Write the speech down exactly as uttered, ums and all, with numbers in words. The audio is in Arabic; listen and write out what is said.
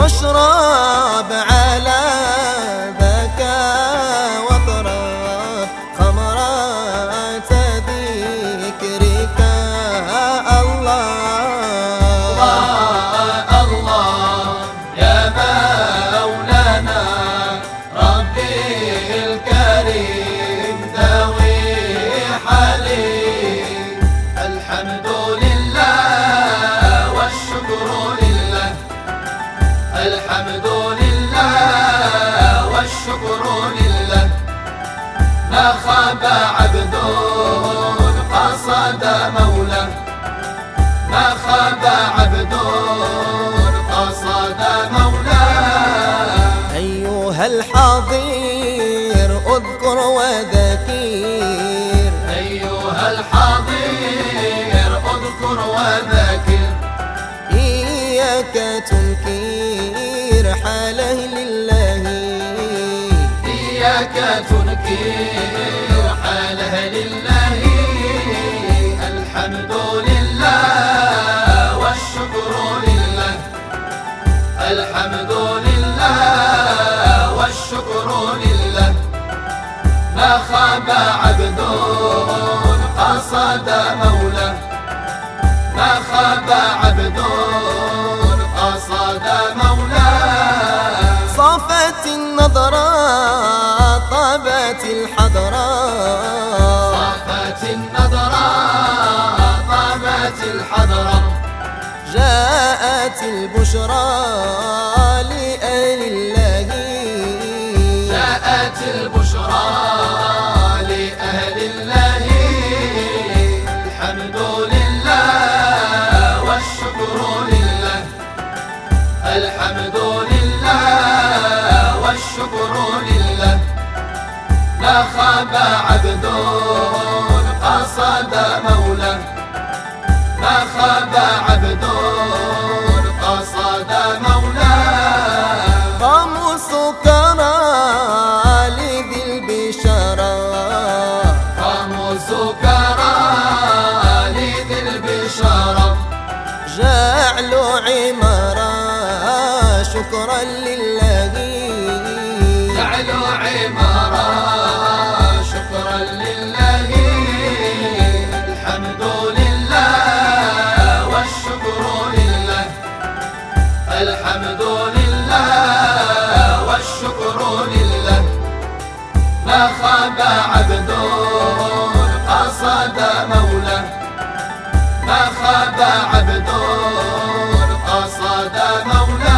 واشرب على بكى واطرب خمرات ذكرك الله. الله الله يا مولانا ربي الكريم ذوي حليم. الحمد لله والشكر لله، الحمد لله والشكر لله. ما خاب عبد قصد مولاه، ما خاب عبد قصد مولاه. أيها الحاضر اذكر وذكر، أيها الحاضر اذكر وذكر. إياك تنكر حاله لله، إياك تنكر حاله لله. الحمد لله والشكر لله، الحمد لله والشكر لله. ما خاب عبد قصد مولاه، ما خاب عبد قصد مولاه. صافت النظرة طابت الحضرة، صافت النظرة طابت الحضرة. جاءت البشرى لأهل الله، جاءت البشرى لأهل الله. الحمد لله والشكر لله، الحمد لله والشكر لله. ما خاب عبد قصد مولاه، ما خاب عبد قصد مولاه. قاموا سكرى لذي البشرى، قاموا سكرى لذي البشرى. جعلوا عمارة شكرا لله، جعلوا عمارة شكرا لله. الحمد لله والشكر لله، الحمد لله والشكر لله. ما خاب عبد قصد مولاه، ما خاب عبد قصد مولاه.